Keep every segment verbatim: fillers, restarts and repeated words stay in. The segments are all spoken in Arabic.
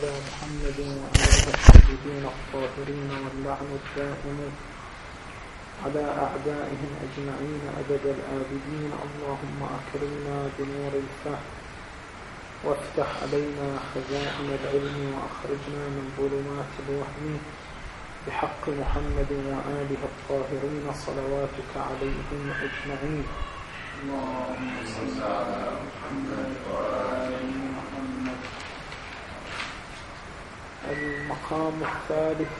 على محمد وآله الطيبين الطاهرين واللعن الدائم على أعدائهم أجمعين أبد الآبدين. اللهم أكرمنا بنور الفهم وافتح علينا خزائن العلم وأخرجنا من ظلمات الوهم بحق محمد وآله الطاهرين صلواتك عليهم أجمعين. اللهم صل على محمد وآل محمد. المقام الثالث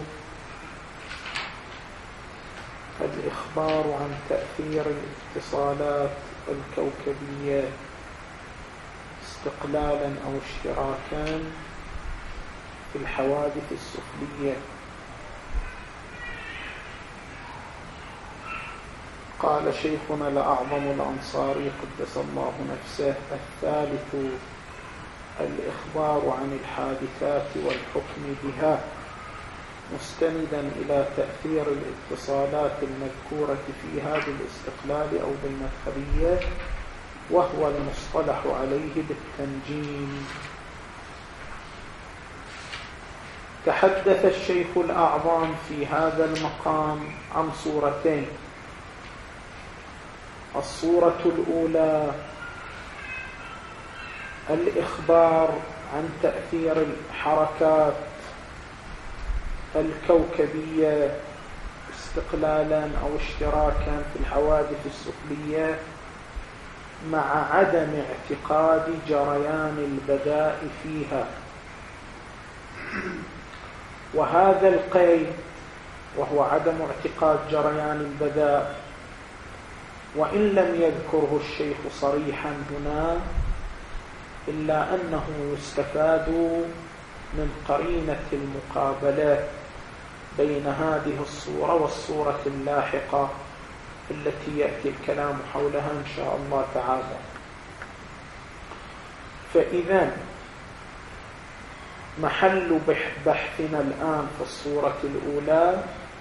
الإخبار عن تأثير الاتصالات الكوكبية استقلالا أو اشتراكا في الحوادث السفلية. قال شيخنا الأعظم الأنصاري قدس الله نفسه: الثالث الإخبار عن الحادثات والحكم بها مستندا إلى تأثير الاتصالات المذكورة فيها بالاستقلال أو بالمدخلية، وهو المصطلح عليه بالتنجيم. تحدث الشيخ الأعظم في هذا المقام عن صورتين: الصورة الأولى الإخبار عن تأثير الحركات الكوكبية استقلالا أو اشتراكا في الحوادث السفلية مع عدم اعتقاد جريان البداء فيها. وهذا القيد وهو عدم اعتقاد جريان البداء، وإن لم يذكره الشيخ صريحا هنا، إلا أنه يستفاد من قرينة المقابلة بين هذه الصورة والصورة اللاحقة التي يأتي الكلام حولها إن شاء الله تعالى. فإذا محل بحثنا الآن في الصورة الأولى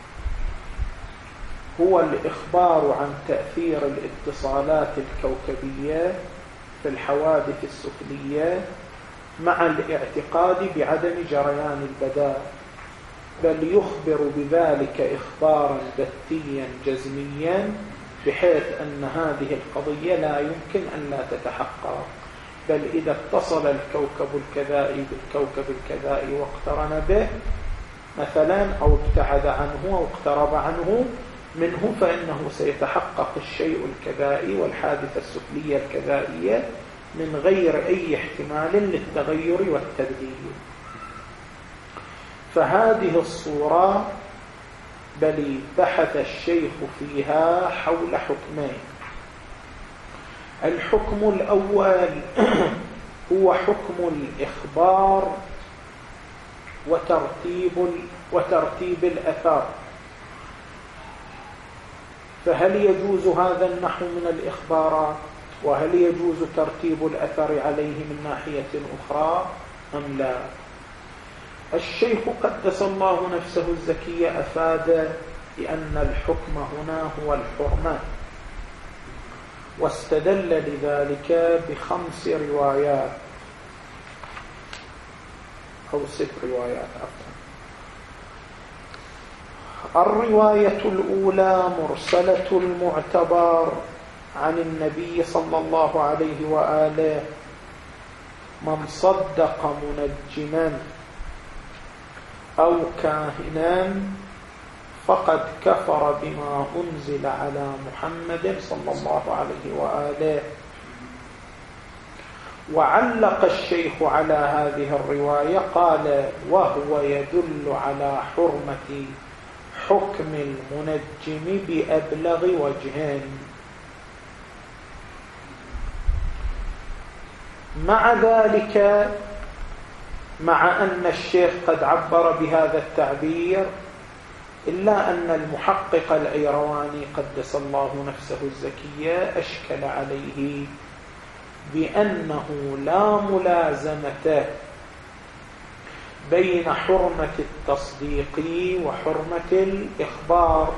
هو الإخبار عن تأثير الاتصالات الكوكبية في الحوادث السفلية مع الاعتقاد بعدم جريان البداء، بل يخبر بذلك إخبارا بتيا جزميا بحيث أن هذه القضية لا يمكن أن لا تتحقق، بل إذا اتصل الكوكب الكذائي بالكوكب الكذائي واقترن به مثلا أو ابتعد عنه أو اقترب عنه منه، فإنه سيتحقق الشيء الكذائي والحادثة السفلية الكذائية من غير أي احتمال للتغير والتبديل. فهذه الصورة بل بحث الشيخ فيها حول حكمين. الحكم الأول هو حكم الإخبار وترتيب وترتيب الأثار. فهل يجوز هذا النحو من الإخبارات؟ وهل يجوز ترتيب الأثر عليه من ناحية أخرى أم لا؟ الشيخ قدس الله نفسه الزكية أفاد بأن الحكم هنا هو الحرمة، واستدل لذلك بخمس روايات أو ست روايات أفضل. الرواية الأولى مرسلة المعتبر عن النبي صلى الله عليه وآله: من صدق منجما أو كاهنا فقد كفر بما أنزل على محمد صلى الله عليه وآله. وعلق الشيخ على هذه الرواية قال: وهو يدل على حرمة حكم المنجم بأبلغ وجهين. مع ذلك، مع أن الشيخ قد عبر بهذا التعبير، إلا أن المحقق الأيرواني قدس الله نفسه الزكية أشكل عليه بأنه لا ملازمة بين حرمة التصديق وحرمة الإخبار،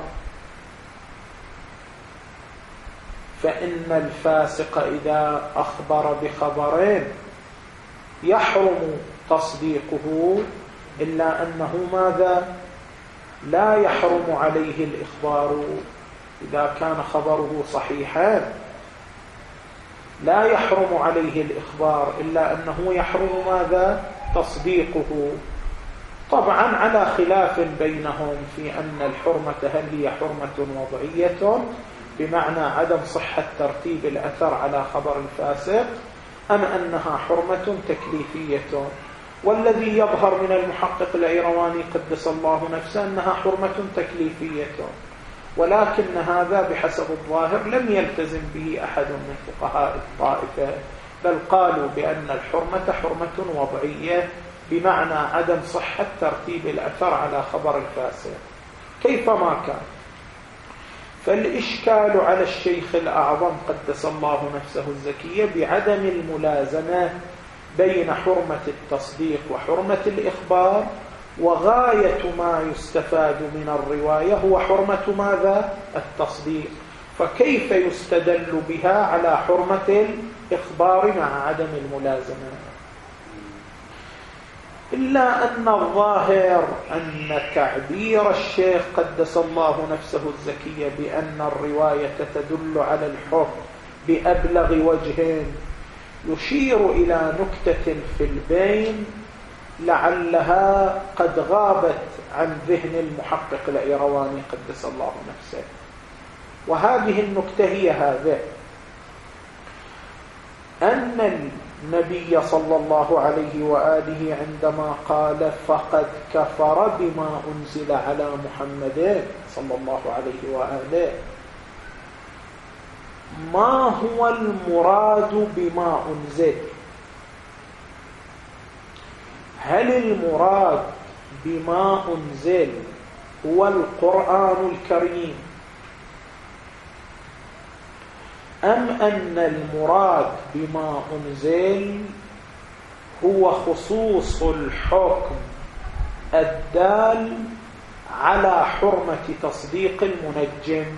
فإن الفاسق إذا أخبر بخبرين يحرم تصديقه، إلا أنه ماذا؟ لا يحرم عليه الإخبار إذا كان خبره صحيحا، لا يحرم عليه الإخبار، إلا أنه يحرم ماذا؟ تصديقه. طبعا على خلاف بينهم في أن الحرمة هل هي حرمة وضعية بمعنى عدم صحة ترتيب الأثر على خبر الفاسق، أم أنها حرمة تكليفية. والذي يظهر من المحقق الأيرواني قدس الله نفسه أنها حرمة تكليفية، ولكن هذا بحسب الظاهر لم يلتزم به أحد من فقهاء الطائفة، بل قالوا بأن الحرمة حرمة وضعية بمعنى عدم صحة ترتيب الأثر على خبر الفاسق كيفما كان. فالإشكال على الشيخ الأعظم قدس الله نفسه الزكية بعدم الملازمة بين حرمة التصديق وحرمة الإخبار، وغاية ما يستفاد من الرواية هو حرمة ماذا؟ التصديق. فكيف يستدل بها على حرمة الإخبار مع عدم الملازمة؟ إلا أن الظاهر أن تعبير الشيخ قدس الله نفسه الزكية بأن الرواية تدل على الحكم بأبلغ وجه يشير إلى نكتة في البين لعلها قد غابت عن ذهن المحقق الأيرواني قدس الله نفسه، وهذه النكتة هي هذا: أن النبي صلى الله عليه وآله عندما قال فقد كفر بما أنزل على محمد صلى الله عليه وآله، ما هو المراد بما أنزل؟ هل المراد بما أنزل هو القرآن الكريم، أم أن المراد بما أنزل هو خصوص الحكم الدال على حرمة تصديق المنجم؟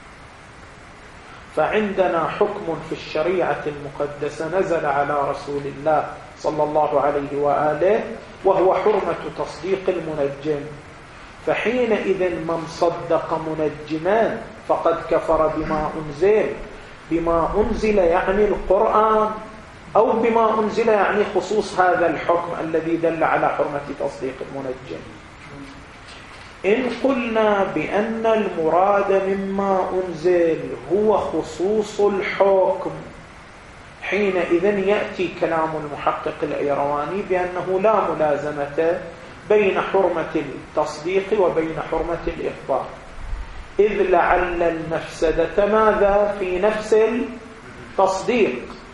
فعندنا حكم في الشريعة المقدسة نزل على رسول الله صلى الله عليه وآله وهو حرمة تصديق المنجم، فحينئذ من صدق منجما فقد كفر بما أنزل. بما أنزل يعني القرآن، أو بما أنزل يعني خصوص هذا الحكم الذي دل على حرمة تصديق المنجم. إن قلنا بأن المراد مما أنزل هو خصوص الحكم، حينئذ يأتي كلام المحقق الأيرواني بأنه لا ملازمة بين حرمة التصديق وبين حرمة الإخبار، إذ لعل المفسدة ماذا؟ في نفس التصديق.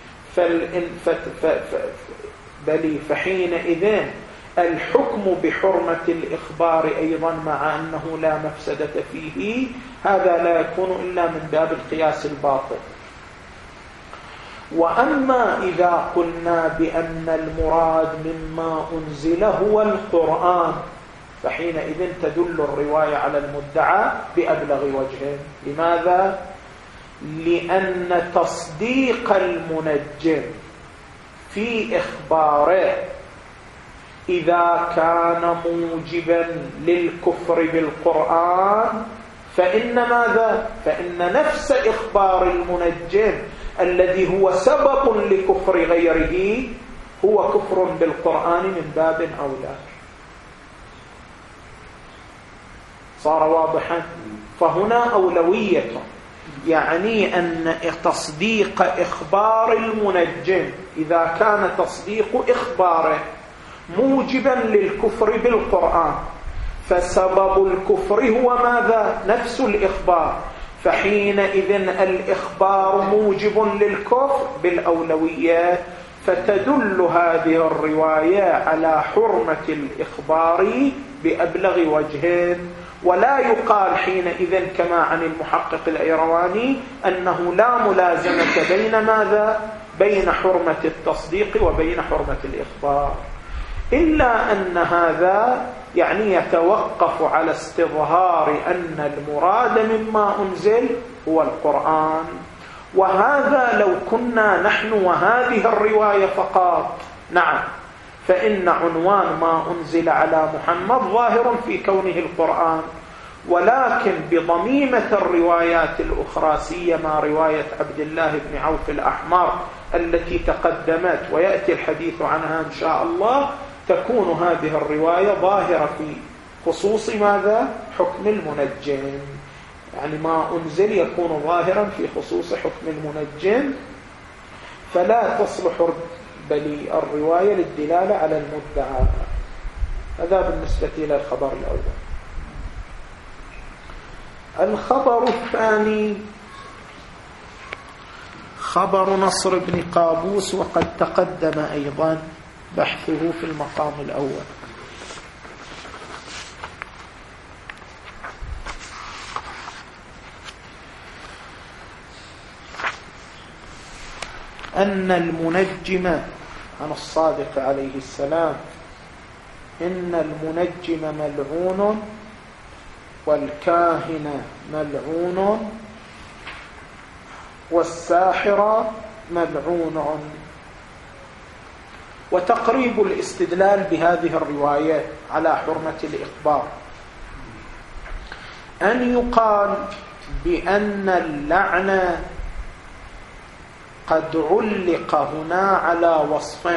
بل فحينئذ الحكم بحرمة الإخبار أيضا مع أنه لا مفسدة فيه، هذا لا يكون إلا من باب القياس الباطل. وأما إذا قلنا بأن المراد مما أنزل هو القرآن، فحينئذ تدل الرواية على المدعى بأبلغ وجه. لماذا؟ لأن تصديق المنجم في إخباره إذا كان موجبا للكفر بالقرآن فإن ماذا؟ فإن نفس إخبار المنجم الذي هو سبب لكفر غيره هو كفر بالقرآن من باب أولى. صار واضحا؟ فهنا أولوية، يعني أن تصديق إخبار المنجم إذا كان تصديق إخباره موجبا للكفر بالقرآن فسبب الكفر هو ماذا؟ نفس الإخبار، فحينئذ الإخبار موجب للكفر بالأولوية، فتدل هذه الرواية على حرمة الإخبار بأبلغ وجه. ولا يقال حينئذ كما عن المحقق الأيرواني أنه لا ملازمة بين ماذا؟ بين حرمة التصديق وبين حرمة الإخبار، إلا أن هذا يعني يتوقف على استظهار أن المراد مما أنزل هو القرآن. وهذا لو كنا نحن وهذه الرواية فقط، نعم، فإن عنوان ما أنزل على محمد ظاهر في كونه القرآن، ولكن بضميمة الروايات الأخرى سيما رواية عبد الله بن عوف الأحمر التي تقدمت ويأتي الحديث عنها إن شاء الله، تكون هذه الرواية ظاهرة في خصوص ماذا؟ حكم المنجم. يعني ما أنزل يكون ظاهرا في خصوص حكم المنجم، فلا تصلح بل الرواية للدلالة على المدعى. هذا بالنسبة إلى الخبر الأول. الخبر الثاني خبر نصر بن قابوس، وقد تقدم أيضا بحثه في المقام الأول. أن المنجم عن الصادق عليه السلام إن المنجم ملعون والكاهن ملعون والساحر ملعون. وتقريب الاستدلال بهذه الرواية على حرمة الإخبار أن يقال بأن اللعنة قد علق هنا على وصف،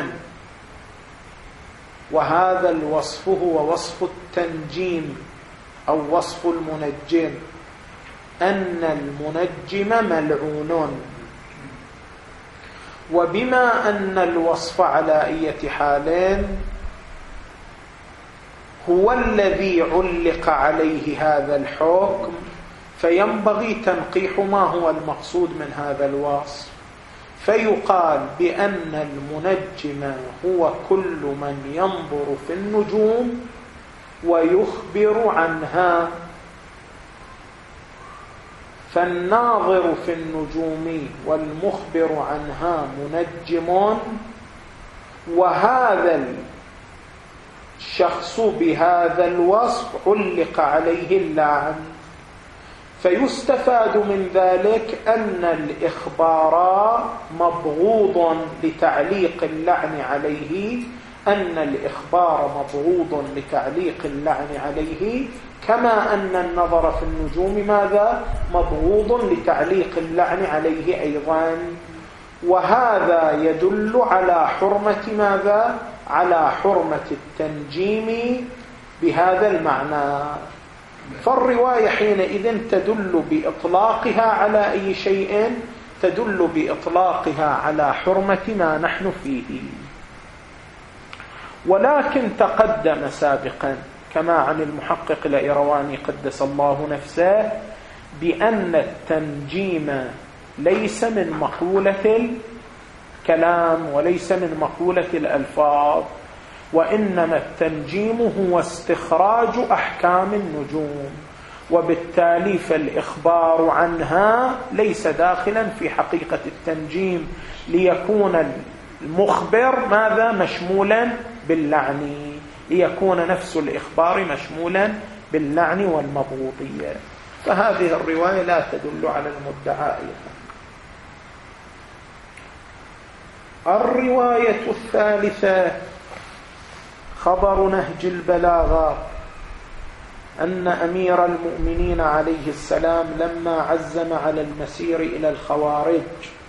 وهذا الوصف هو وصف التنجيم أو وصف المنجم، أن المنجم ملعون. وبما أن الوصف على أي حالين هو الذي علق عليه هذا الحكم، فينبغي تنقيح ما هو المقصود من هذا الوصف، فيقال بأن المنجم هو كل من ينظر في النجوم ويخبر عنها، فالناظر في النجوم والمخبر عنها منجم، وهذا الشخص بهذا الوصف علق عليه اللعن. فيستفاد من ذلك أن الإخبار مبغوض لتعليق اللعن عليه، أن الإخبار مبغوض لتعليق اللعن عليه، كما أن النظر في النجوم ماذا؟ مبغوض لتعليق اللعن عليه أيضا. وهذا يدل على حرمة ماذا؟ على حرمة التنجيم بهذا المعنى. فالرواية حينئذ تدل بإطلاقها على أي شيء؟ تدل بإطلاقها على حرمة ما نحن فيه. ولكن تقدم سابقا كما عن المحقق الإيرواني قدس الله نفسه بأن التنجيم ليس من مقولة الكلام وليس من مقولة الألفاظ، وإنما التنجيم هو استخراج أحكام النجوم، وبالتالي فالإخبار عنها ليس داخلا في حقيقة التنجيم، ليكون المخبر ماذا؟ مشمولا باللعن، ليكون نفس الإخبار مشمولا باللعن والمبغوضية. فهذه الرواية لا تدل على المدعى أيضا. الرواية الثالثة خبر نهج البلاغة أن أمير المؤمنين عليه السلام لما عزم على المسير إلى الخوارج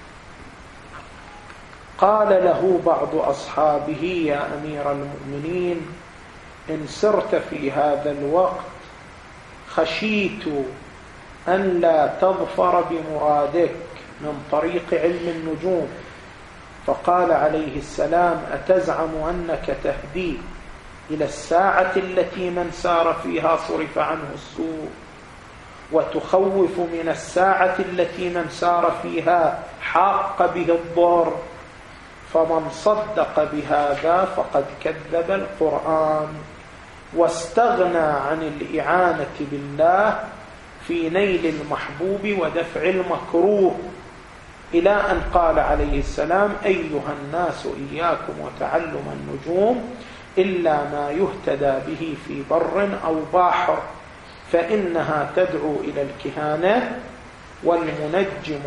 قال له بعض أصحابه: يا أمير المؤمنين، إن سرت في هذا الوقت خشيت أن لا تظفر بمرادك من طريق علم النجوم. فقال عليه السلام: أتزعم أنك تهدي إلى الساعة التي من سار فيها صرف عنه السوء، وتخوف من الساعة التي من سار فيها حاق به الضر؟ فمن صدق بهذا فقد كذب القرآن واستغنى عن الإعانة بالله في نيل المحبوب ودفع المكروه، إلى أن قال عليه السلام: أيها الناس إياكم وتعلم النجوم إلا ما يهتدى به في بر أو بحر، فإنها تدعو إلى الكهانة، والمنجم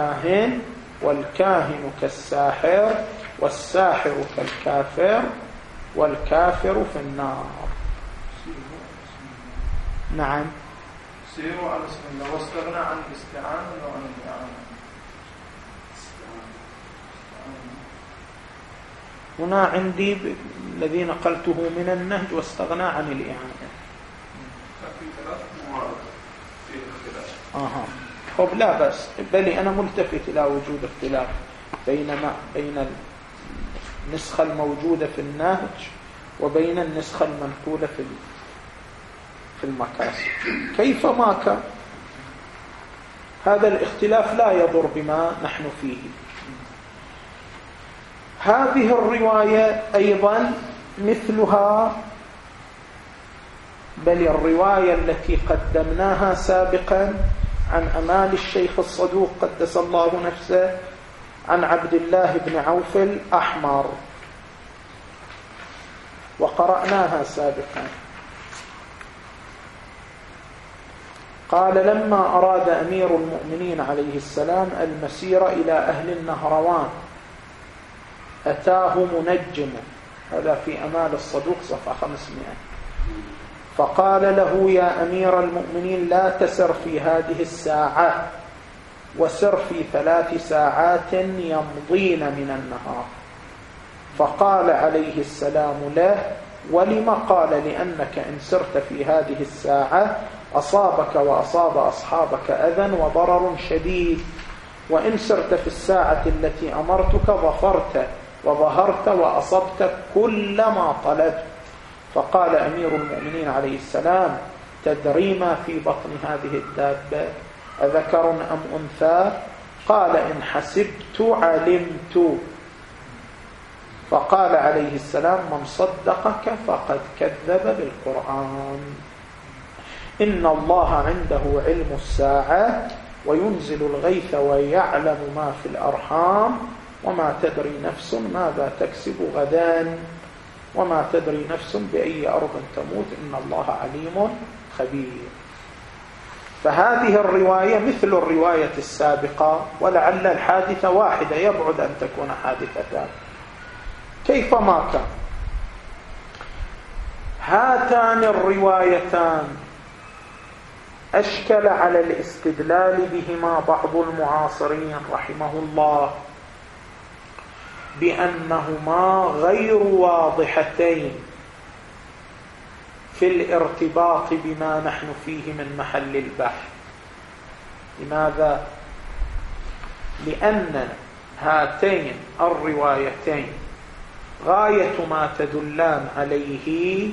كالكاهن، والكاهن كالساحر، والساحر كالكافر، والكافر في النار. نعم. سيروا على اسم الله واستغنى عن الاستعانة وعن الإعانة. هنا عندي الذي نقلته من النهج واستغنى عن الإعانة. في ثلاث موارد في الاختلاف. آها. خب لا بس بل أنا ملتفت إلى وجود اختلاف بينما بين النسخة الموجودة في النهج وبين النسخة المنقولة في في المكاسب. كيفما كان هذا الاختلاف لا يضر بما نحن فيه. هذه الرواية أيضا مثلها، بل الرواية التي قدمناها سابقا عن أمال الشيخ الصدوق قدس الله نفسه عن عبد الله بن عوف الأحمر، وقرأناها سابقا. قال: لما أراد أمير المؤمنين عليه السلام المسير إلى أهل النهروان أتاه منجم، هذا في أمال الصدوق صفحة خمسمائة، فقال له: يا أمير المؤمنين لا تسر في هذه الساعة، وسر في ثلاث ساعات يمضين من النهار. فقال عليه السلام له: ولما؟ قال: لأنك إن سرت في هذه الساعة أصابك وأصاب أصحابك أذى وضرر شديد، وإن سرت في الساعة التي أمرتك ظفرت وظهرت وأصبت كل ما طلبت. فقال أمير المؤمنين عليه السلام: تدري ما في بطن هذه الدابة أذكر أم أنثى؟ قال: إن حسبت علمت. فقال عليه السلام: من صدقك فقد كذب بالقرآن. إن الله عنده علم الساعة وينزل الغيث ويعلم ما في الأرحام وما تدري نفس ماذا تكسب غدا وما تدري نفس بأي أرض تموت إن الله عليم خبير. فهذه الرواية مثل الرواية السابقة، ولعل الحادثة واحدة يبعد أن تكون حادثتان. كيفما كان هاتان الروايتان أشكل على الاستدلال بهما بعض المعاصرين رحمه الله بأنهما غير واضحتين في الارتباط بما نحن فيه من محل البحث. لماذا؟ لأن هاتين الروايتين غاية ما تدلان عليه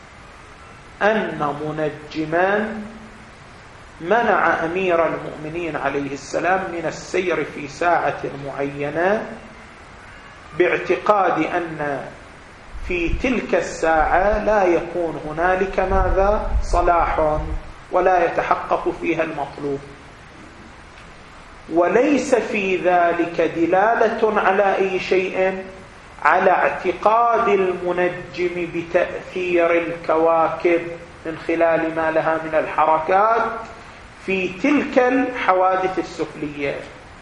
أن منجما منع أمير المؤمنين عليه السلام من السير في ساعة معينة باعتقاد أن في تلك الساعة لا يكون هنالك ماذا؟ صلاح، ولا يتحقق فيها المطلوب، وليس في ذلك دلالة على أي شيء، على اعتقاد المنجم بتأثير الكواكب من خلال ما لها من الحركات في تلك الحوادث السفلية،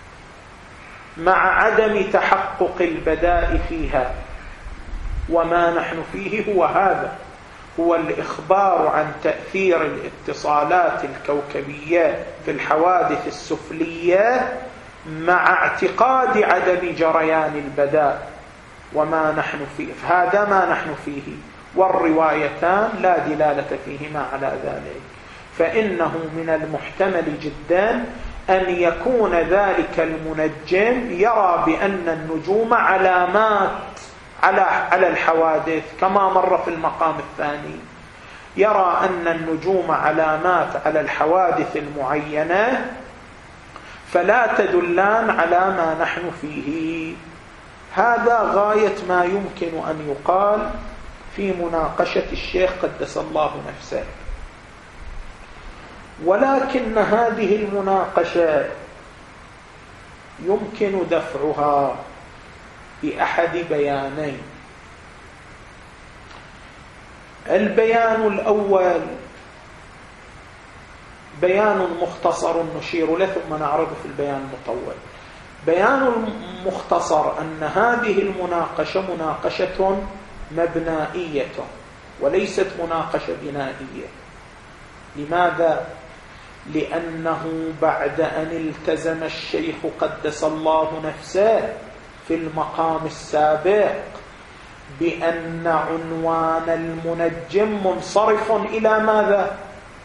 مع عدم تحقق البداء فيها. وما نحن فيه هو هذا، هو الإخبار عن تأثير الاتصالات الكوكبية في الحوادث السفلية مع اعتقاد عدم جريان البداء. وما نحن فيه هذا ما نحن فيه، والروايتان لا دلالة فيهما على ذلك. فإنه من المحتمل جدا أن يكون ذلك المنجم يرى بأن النجوم علامات على على الحوادث، كما مر في المقام الثاني، يرى أن النجوم علامات على الحوادث المعينة فلا تدلان على ما نحن فيه. هذا غاية ما يمكن أن يقال في مناقشة الشيخ قدس الله نفسه. ولكن هذه المناقشة يمكن دفعها بأحد بيانين. البيان الأول بيان مختصر نشير له ثم نعرض في البيان المطول. بيان المختصر أن هذه المناقشة مناقشة مبنائية وليست مناقشة بنائية. لماذا؟ لأنه بعد أن التزم الشيخ قدس الله نفسه في المقام السابق بأن عنوان المنجم منصرف إلى ماذا؟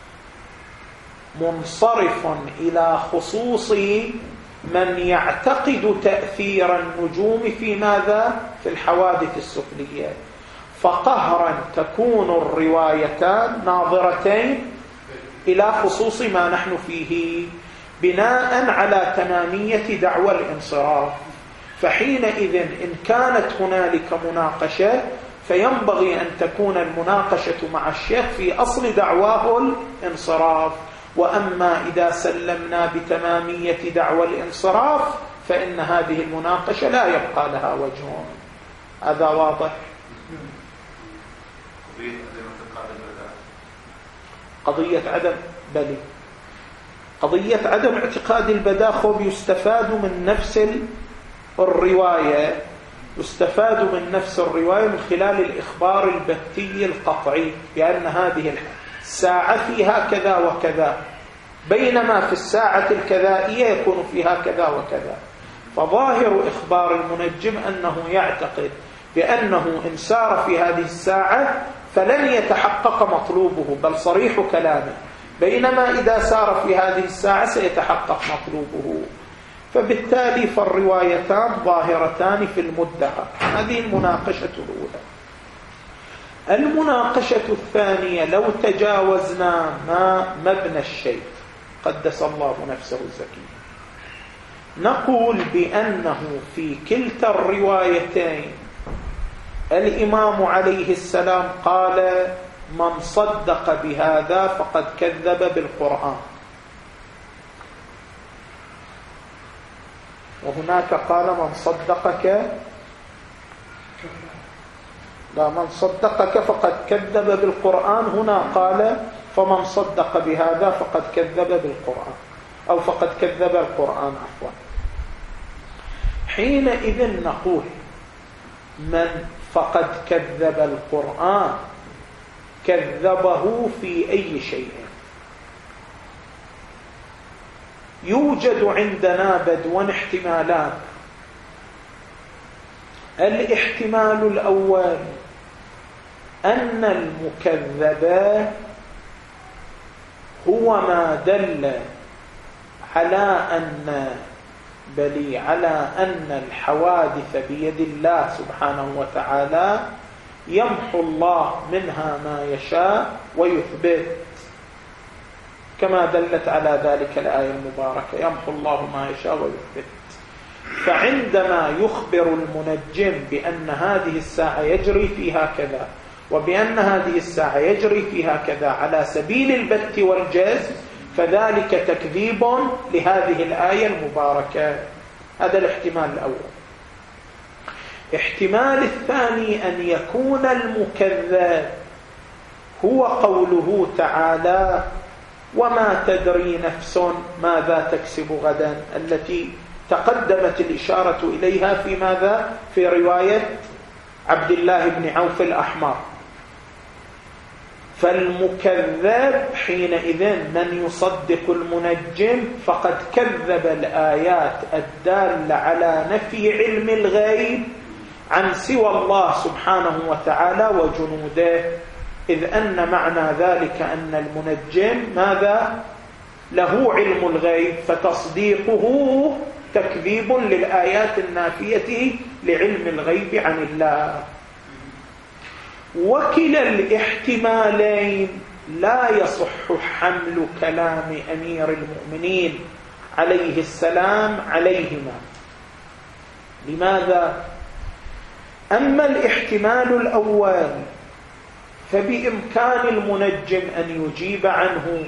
منصرف إلى خصوص من يعتقد تأثير النجوم في ماذا؟ في الحوادث السفلية. فقهرا تكون الروايتان ناظرتين إلى خصوص ما نحن فيه بناء على تمامية دعوى الانصراف. فحينئذ إن كانت هنالك مناقشة فينبغي أن تكون المناقشة مع الشيخ في أصل دعواه الانصراف. وأما إذا سلمنا بتمامية دعوى الانصراف فإن هذه المناقشة لا يبقى لها وجه. هذا واضح؟ قضية عدم بلي قضية عدم اعتقاد البداء خب يستفاد من نفس الرواية يستفاد من نفس الرواية من خلال الإخبار البتي القطعي بأن هذه الساعة فيها كذا وكذا، بينما في الساعة الكذائية يكون فيها كذا وكذا. فظاهر إخبار المنجم أنه يعتقد بأنه إن سار في هذه الساعة فلن يتحقق مطلوبه، بل صريح كلامه، بينما إذا سار في هذه الساعة سيتحقق مطلوبه. فبالتالي فالروايتان ظاهرتان في المدعى. هذه المناقشة الأولى. المناقشة الثانية لو تجاوزنا ما مبنى الشيء قدس الله نفسه الزكية، نقول بأنه في كلتا الروايتين الإمام عليه السلام قال من صدق بهذا فقد كذب بالقرآن، وهناك قال من صدقك لا من صدقك فقد كذب بالقرآن. هنا قال فمن صدق بهذا فقد كذب بالقرآن أو فقد كذب القرآن عفوا. حينئذ نقول من فقد كذب القرآن كذبه في أي شيء. يوجد عندنا بدون احتمالان. الاحتمال الأول أن المكذب هو ما دل على أن بل على أن الحوادث بيد الله سبحانه وتعالى يمحو الله منها ما يشاء ويثبت، كما دلت على ذلك الآية المباركة يمحو الله ما يشاء ويثبت. فعندما يخبر المنجم بأن هذه الساعة يجري فيها كذا وبأن هذه الساعة يجري فيها كذا على سبيل البت والجزم، فذلك تكذيب لهذه الآية المباركة. هذا الاحتمال الأول. احتمال الثاني أن يكون المكذب هو قوله تعالى وما تدري نفس ماذا تكسب غدا، التي تقدمت الإشارة إليها في ماذا؟ في رواية عبد الله بن عوف الأحمر. فالمكذب حينئذ من يصدق المنجم فقد كذب الآيات الدالة على نفي علم الغيب عن سوى الله سبحانه وتعالى وجنوده، إذ أن معنى ذلك أن المنجم ماذا؟ له علم الغيب، فتصديقه تكذيب للآيات النافية لعلم الغيب عن الله. وكلا الاحتمالين لا يصح حمل كلام أمير المؤمنين عليه السلام عليهما. لماذا؟ أما الاحتمال الأول فبإمكان المنجم أن يجيب عنه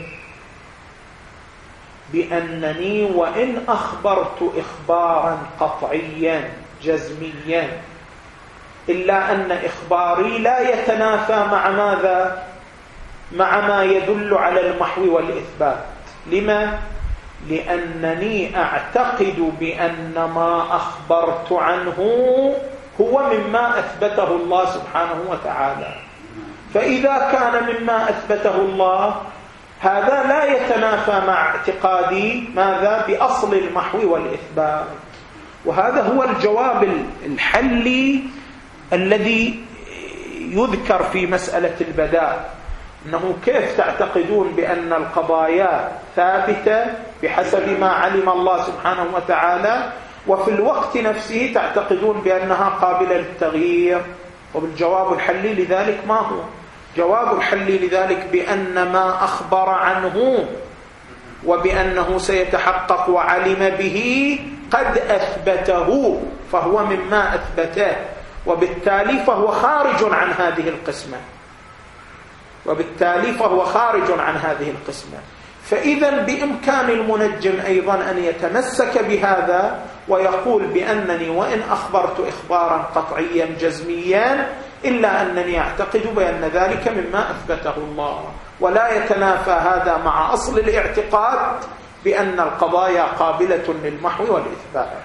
بأنني وإن أخبرت إخبارا قطعيا جزميا إلا أن إخباري لا يتنافى مع ماذا؟ مع ما يدل على المحو والإثبات. لما؟ لأنني أعتقد بأن ما أخبرت عنه هو مما أثبته الله سبحانه وتعالى. فإذا كان مما أثبته الله هذا لا يتنافى مع اعتقادي ماذا؟ بأصل المحو والإثبات. وهذا هو الجواب الحلي الذي يذكر في مسألة البداء، أنه كيف تعتقدون بأن القضايا ثابتة بحسب ما علم الله سبحانه وتعالى، وفي الوقت نفسه تعتقدون بأنها قابلة للتغيير؟ وبالجواب الحلي لذلك ما هو؟ جواب الحلي لذلك بأن ما أخبر عنه وبأنه سيتحقق وعلم به قد أثبته، فهو مما أثبته، وبالتالي فهو خارج عن هذه القسمة وبالتالي فهو خارج عن هذه القسمة. فإذا بإمكان المنجم أيضا أن يتمسك بهذا ويقول بأنني وإن أخبرت إخبارا قطعيا جزميا إلا أنني أعتقد بأن ذلك مما أثبته الله، ولا يتنافى هذا مع أصل الاعتقاد بأن القضايا قابلة للمحو والإثبات.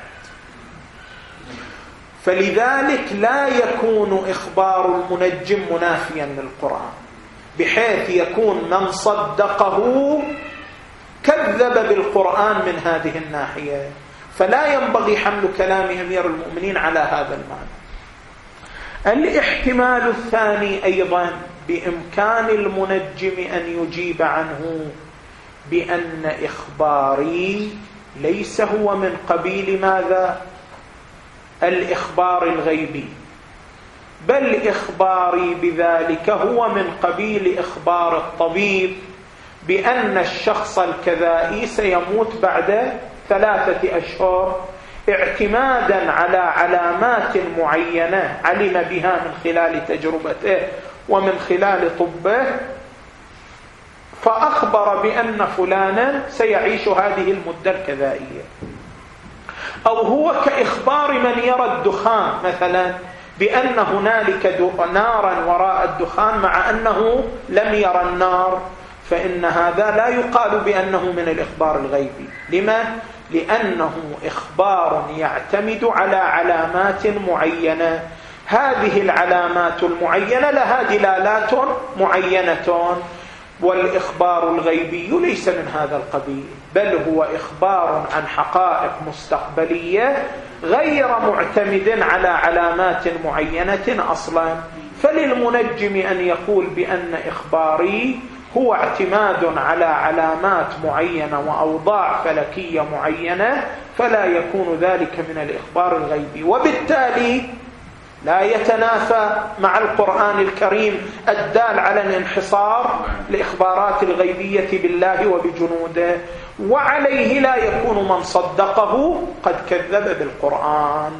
فلذلك لا يكون إخبار المنجم منافيا للقرآن، بحيث يكون من صدقه كذب بالقرآن من هذه الناحية. فلا ينبغي حمل كلام أمير المؤمنين على هذا المعنى. الاحتمال الثاني أيضا بإمكان المنجم أن يجيب عنه بأن إخباري ليس هو من قبيل ماذا؟ الإخبار الغيبي، بل إخباري بذلك هو من قبيل إخبار الطبيب بأن الشخص الكذائي سيموت بعد ثلاثة أشهر، اعتمادا على علامات معينة علم بها من خلال تجربته ومن خلال طبه، فأخبر بأن فلانا سيعيش هذه المدة الكذائية. أو هو كإخبار من يرى الدخان مثلا بأن هنالك نارا وراء الدخان مع أنه لم يرى النار، فإن هذا لا يقال بأنه من الإخبار الغيبي. لما؟ لأنه إخبار يعتمد على علامات معينة، هذه العلامات المعينة لها دلالات معينة، والإخبار الغيبي ليس من هذا القبيل، بل هو إخبار عن حقائق مستقبلية غير معتمد على علامات معينة أصلا. فللمنجم أن يقول بأن إخباري هو اعتماد على علامات معينة وأوضاع فلكية معينة، فلا يكون ذلك من الإخبار الغيبي، وبالتالي لا يتنافى مع القرآن الكريم الدال على الانحصار لإخبارات الغيبية بالله وبجنوده، وعليه لا يكون من صدقه قد كذب بالقرآن.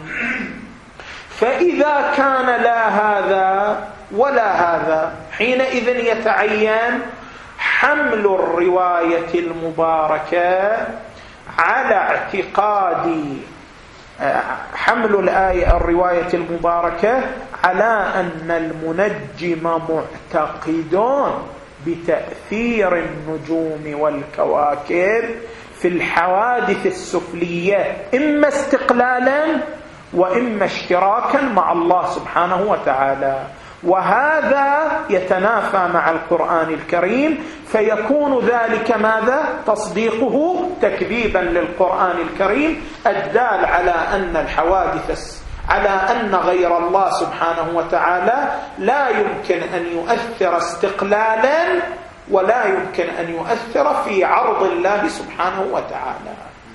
فإذا كان لا هذا ولا هذا، حينئذ يتعين حمل الرواية المباركة على اعتقاد حمل الآية الرواية المباركة على أن المنجم معتقدون بتأثير النجوم والكواكب في الحوادث السفلية، إما استقلالا وإما اشتراكا مع الله سبحانه وتعالى، وهذا يتنافى مع القرآن الكريم، فيكون ذلك ماذا؟ تصديقه تكذيبا للقرآن الكريم الدال على أن الحوادث على أن غير الله سبحانه وتعالى لا يمكن أن يؤثر استقلالا ولا يمكن أن يؤثر في عرض الله سبحانه وتعالى.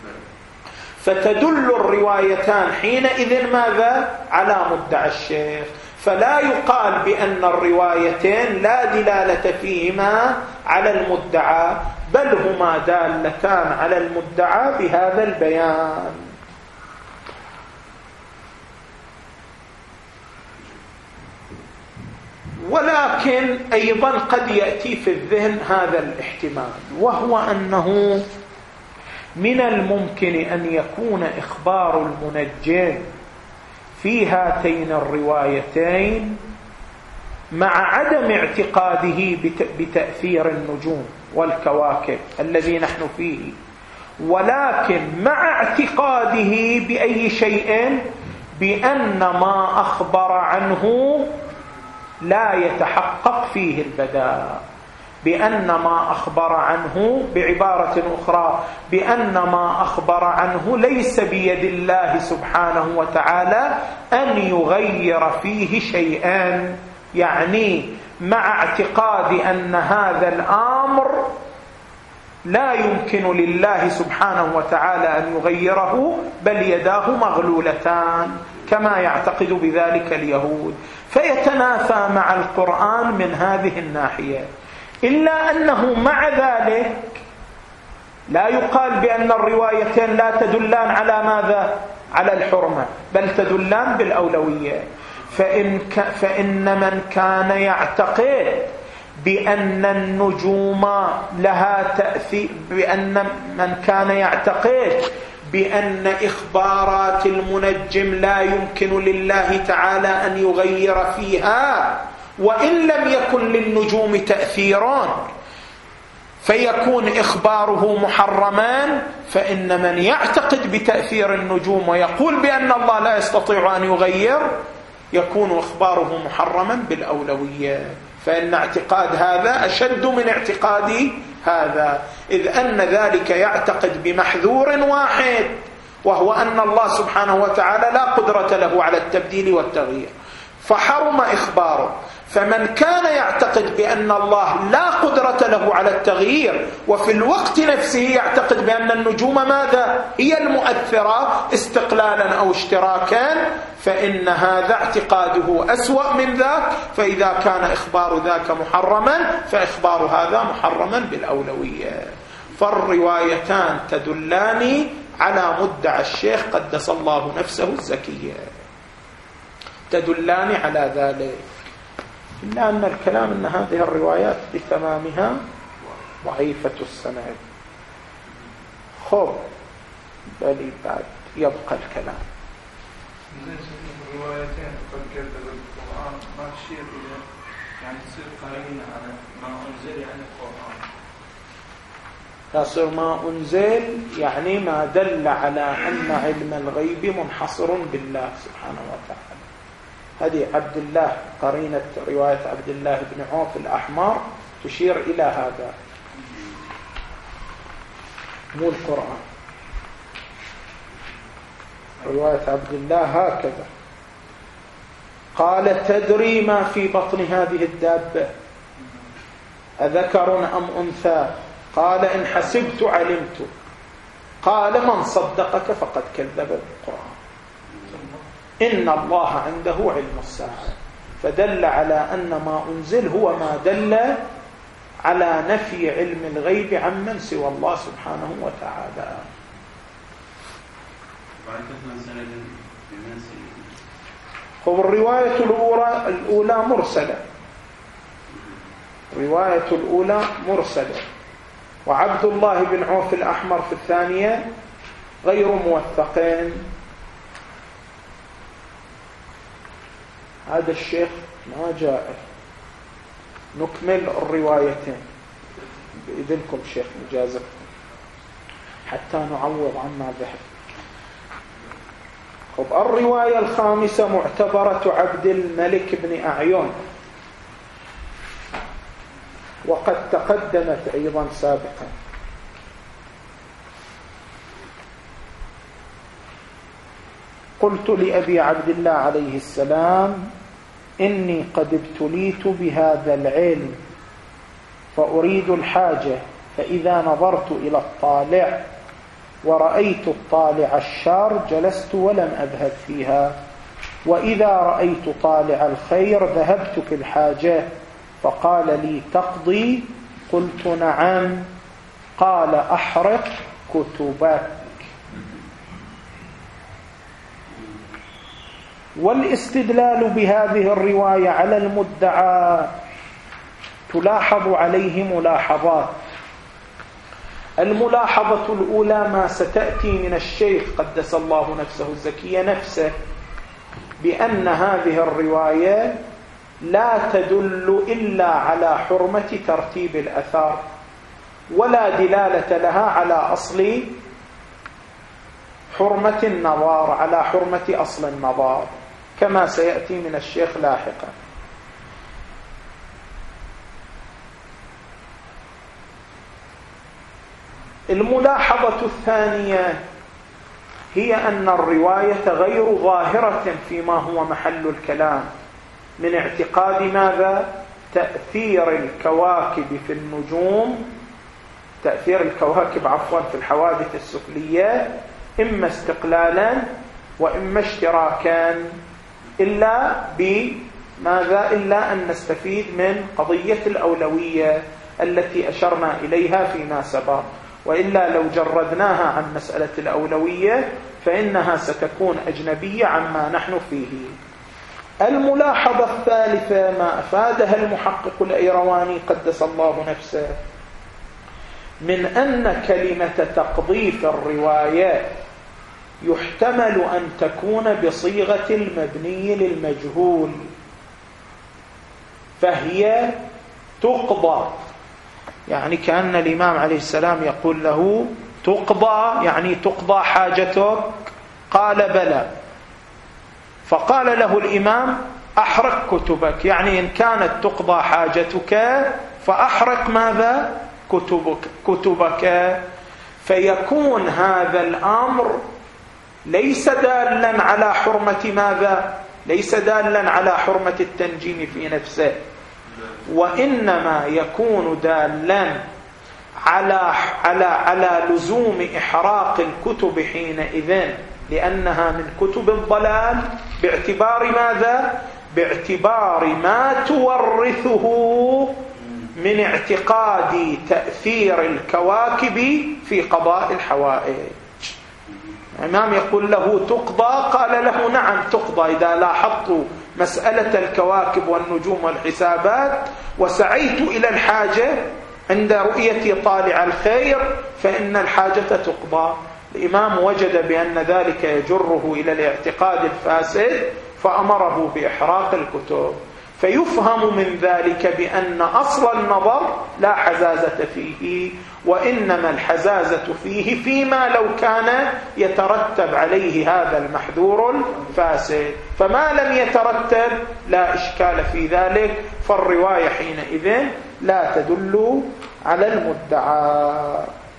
فتدل الروايتان حينئذ ماذا؟ على مدعى الشيخ، فلا يقال بأن الروايتين لا دلالة فيهما على المدعى، بل هما دالتان على المدعى بهذا البيان. ولكن أيضا قد يأتي في الذهن هذا الاحتمال، وهو أنه من الممكن أن يكون إخبار المنجم في هاتين الروايتين مع عدم اعتقاده بتأثير النجوم والكواكب الذي نحن فيه، ولكن مع اعتقاده بأي شيء؟ بأن ما أخبر عنه لا يتحقق فيه البداء، بأن ما أخبر عنه، بعبارة أخرى بأن ما أخبر عنه ليس بيد الله سبحانه وتعالى أن يغير فيه شيئا، يعني مع اعتقاد أن هذا الأمر لا يمكن لله سبحانه وتعالى أن يغيره، بل يداه مغلولتان كما يعتقد بذلك اليهود، فيتنافى مع القرآن من هذه الناحية. إلا أنه مع ذلك لا يقال بأن الروايتين لا تدلان على ماذا؟ على الحرمة، بل تدلان بالأولوية. فإن, ك... فإن من كان يعتقد بأن النجوم لها تأثير، بأن من كان يعتقد بأن إخبارات المنجم لا يمكن لله تعالى أن يغير فيها، وإن لم يكن للنجوم تأثيران فيكون إخباره محرما، فإن من يعتقد بتأثير النجوم ويقول بأن الله لا يستطيع أن يغير يكون إخباره محرما بالأولوية. فإن اعتقاد هذا أشد من اعتقاد هذا، إذ أن ذلك يعتقد بمحذور واحد، وهو أن الله سبحانه وتعالى لا قدرة له على التبديل والتغيير، فحرم إخباره. فمن كان يعتقد بأن الله لا قدرة له على التغيير وفي الوقت نفسه يعتقد بأن النجوم ماذا؟ هي المؤثرة استقلالا أو اشتراكا، فإن هذا اعتقاده أسوأ من ذاك. فإذا كان إخبار ذاك محرما فإخبار هذا محرما بالأولوية. فالروايتان تدلان على مدعى الشيخ قدس الله نفسه الزكية، تدلان على ذلك، إلا أن الكلام أن هذه الروايات بتمامها ضعيفة السند. خب بل بعد يبقى الكلام. الروايتين قد كذب القرآن ما تشير إلى يعني تصير قرينة على ما أنزل عن القرآن، تصير ما أنزل يعني ما دل على أن علم الغيب منحصر بالله سبحانه وتعالى. هذه عبد الله قرينة رواية عبد الله بن عوف الأحمر تشير إلى هذا، مو القرآن. رواية عبد الله هكذا قال: تدري ما في بطن هذه الدابة أذكر أم أنثى؟ قال: إن حسبت علمت. قال: من صدقك فقد كذب بالقرآن، إن الله عنده علم الساعة. فدل على أن ما أنزل هو ما دل على نفي علم الغيب عمن سوى الله سبحانه وتعالى. هو الرواية الأولى الأولى مرسلة، رواية الأولى مرسلة، وعبد الله بن عوف الأحمر في الثانية غير موثقين. هذا الشيخ ما جاء. نكمل الروايتين بإذنكم شيخ مجازفكم حتى نعوض عما ذهب. طب الرواية الخامسة معتبرة عبد الملك بن أعين، وقد تقدمت أيضا سابقا. قلت لأبي عبد الله عليه السلام: إني قد ابتليت بهذا العلم فأريد الحاجة، فإذا نظرت إلى الطالع ورأيت الطالع الشار جلست ولم أذهب فيها، وإذا رأيت طالع الخير ذهبت في الحاجة. فقال لي: تقضي؟ قلت: نعم. قال: أحرق كتبك. والاستدلال بهذه الرواية على المدعى تلاحظ عليه ملاحظات. الملاحظة الأولى ما ستأتي من الشيخ قدس الله نفسه الزكية نفسه، بأن هذه الرواية لا تدل إلا على حرمة ترتيب الأثار، ولا دلالة لها على أصل حرمة النظر على حرمة أصل النظر، كما سيأتي من الشيخ لاحقا. الملاحظة الثانية هي أن الرواية غير ظاهرة فيما هو محل الكلام من اعتقاد ماذا؟ تأثير الكواكب في النجوم، تأثير الكواكب عفوا في الحوادث السفلية، إما استقلالا وإما اشتراكا، إلا بماذا؟ إلا أن نستفيد من قضية الأولوية التي أشرنا إليها فيما سبق، وإلا لو جردناها عن مسألة الأولوية فإنها ستكون أجنبية عما نحن فيه. الملاحظة الثالثة ما أفادها المحقق الأيرواني قدس الله نفسه من أن كلمة تقضيف الرواية يحتمل أن تكون بصيغة المبني للمجهول، فهي تقضى، يعني كأن الإمام عليه السلام يقول له تقضى، يعني تقضى حاجتك؟ قال بلى، فقال له الإمام أحرق كتبك، يعني إن كانت تقضى حاجتك فأحرق ماذا؟ كتبك, كتبك. فيكون هذا الأمر ليس دالا على حرمة ماذا؟ ليس دالا على حرمة التنجيم في نفسه، وإنما يكون دالا على على على لزوم إحراق الكتب حينئذ، لأنها من كتب الضلال، باعتبار ماذا؟ باعتبار ما تورثه من اعتقاد تأثير الكواكب في قضاء الحوائج. الإمام يقول له تقضى، قال له نعم تقضى إذا لاحظت مسألة الكواكب والنجوم والحسابات وسعيت إلى الحاجة عند رؤية طالع الخير فإن الحاجة تقضى. الإمام وجد بأن ذلك يجره إلى الاعتقاد الفاسد فأمره بإحراق الكتب. فيفهم من ذلك بأن أصل النظر لا حزازة فيه، وإنما الحزازة فيه فيما لو كان يترتب عليه هذا المحذور الفاسد، فما لم يترتب لا إشكال في ذلك، فالرواية حينئذ لا تدل على المدعى.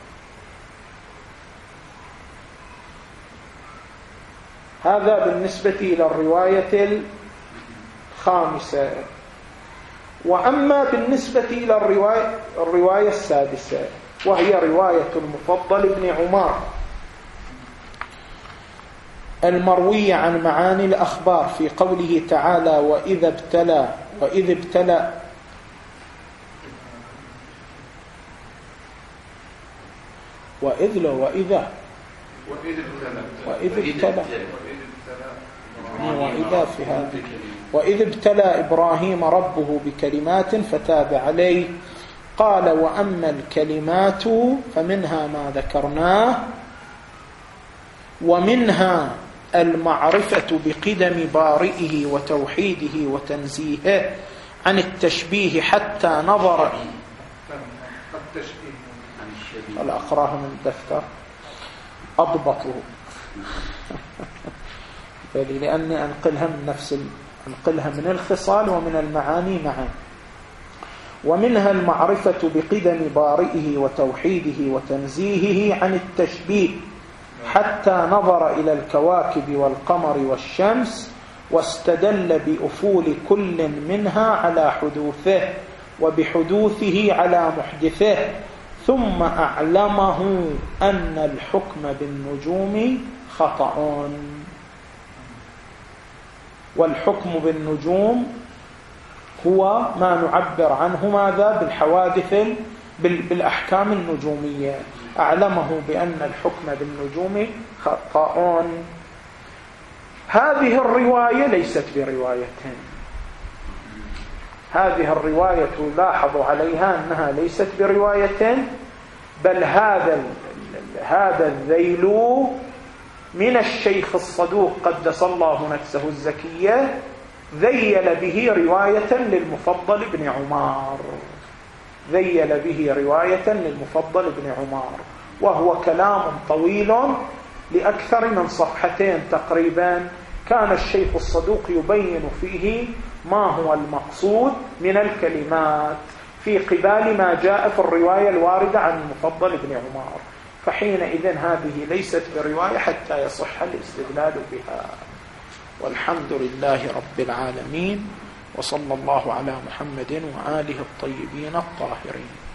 هذا بالنسبة إلى الرواية الخامسة. وأما بالنسبة إلى الرواية, الرواية السادسة وهي رواية المفضل بن عمر المروية عن معاني الأخبار في قوله تعالى وإذا ابتلى وإذ ابتلى وإذ له وإذا وإذ ابتلى وإذا في هذه وإذ ابتلى إبراهيم ربه بكلمات فتاب عليه قال وأما الكلمات فمنها ما ذكرناه ومنها المعرفة بقدم بارئه وتوحيده وتنزيهه عن التشبيه حتى نظر الأقراه من الدفتر أضبطه لأني أنقلها من نفس أنقلها من الخصال ومن المعاني معا. ومنها المعرفة بقدم بارئه وتوحيده وتنزيهه عن التشبيه حتى نظر إلى الكواكب والقمر والشمس واستدل بأفول كل منها على حدوثه وبحدوثه على محدثه ثم أعلمه أن الحكم بالنجوم خطأ. والحكم بالنجوم هو ما نعبر عنه ماذا؟ بالحوادث بالأحكام النجومية. أعلمه بأن الحكم بالنجوم خطأ. هذه الرواية ليست برواية، هذه الرواية لاحظوا عليها أنها ليست برواية، بل هذا هذا الذيل من الشيخ الصدوق قدس الله نفسه الزكية ذيل به رواية للمفضل بن عمر، ذيل به رواية للمفضل بن عمر، وهو كلام طويل لأكثر من صفحتين تقريبا، كان الشيخ الصدوق يبين فيه ما هو المقصود من الكلمات في قبال ما جاء في الرواية الواردة عن المفضل بن عمر، فحينئذ هذه ليست برواية حتى يصح الاستدلال بها. والحمد لله رب العالمين، وصلى الله على محمد وآله الطيبين الطاهرين.